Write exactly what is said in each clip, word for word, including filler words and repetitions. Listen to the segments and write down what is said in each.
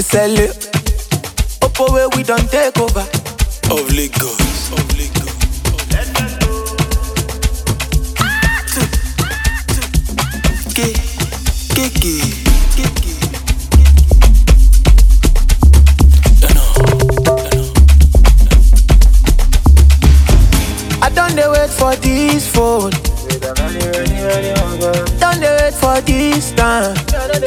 Sell it. Oppo where we don't take over. Of Lagos, of Lagos. Kiki, Kiki. I don't dey wait for this phone. Don't dey wait for this time.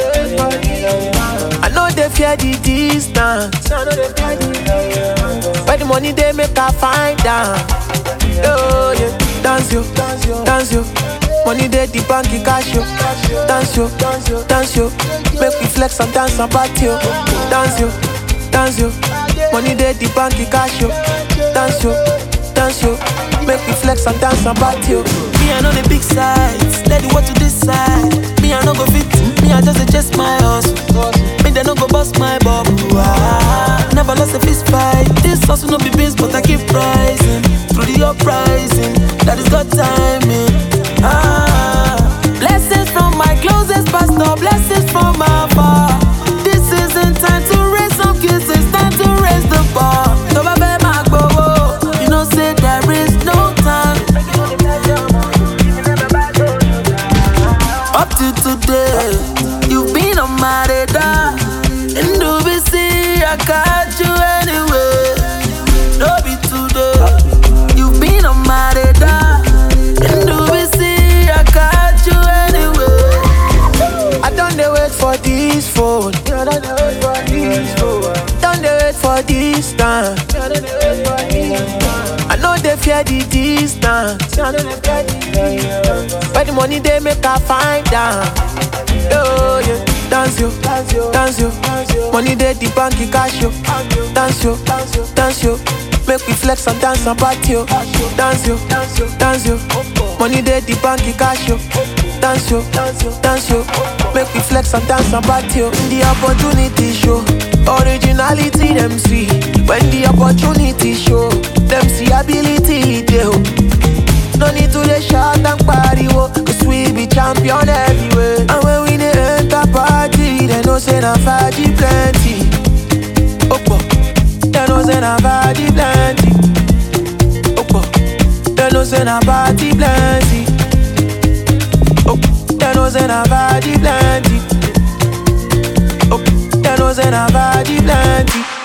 I know they fear the distance. Where the money they make I find down. Oh yeah, dance yo, dance yo. Money they the bank cash yo. Dance yo, dance yo. Make me flex and dance and party yo. Dance yo, dance yo. Money they the bank cash yo. Dance yo, dance yo. Make me flex and dance and party yo. Me I know the big sides, let the world to this side. Me I no go fit, me I just adjust my hustle. Me they no go bust my bubble. Ah, never lost a fist fight. This hustle no be beans, but I keep rising through the uprising. That is God timing. Ah, blessings from my closest pastor, blessings from my far. This isn't time to raise some kids, it's time to raise the bar. So baby, my go, you know say there is no time. Up to today, you've been on my radar. And do we see I got you anyway? No be today, you've been on my radar. And do we see I got you anyway? I don't dey wait for this phone. Don't dey wait for this time. I know they fear the distance. Where the money they make I find down. Oh yeah, dance yo, dance yo. Money they the bank cash yo. Dance yo, dance yo. Make me flex and dance and party yo. Dance yo, dance yo. Money they the bank cash yo. Dance yo, dance yo. Make me flex and dance and party yo. The opportunity show, originality them see. When the opportunity show, them see ability dey. No need to dey shout and party wo, cause we be champion everywhere. And when we dey enter party, they know say na faji plenty. Oppo, they know say na faji plenty. Oppo, they know say na party plenty. Oppo, they know say na faji plenty. Oppo, they know say na faji plenty.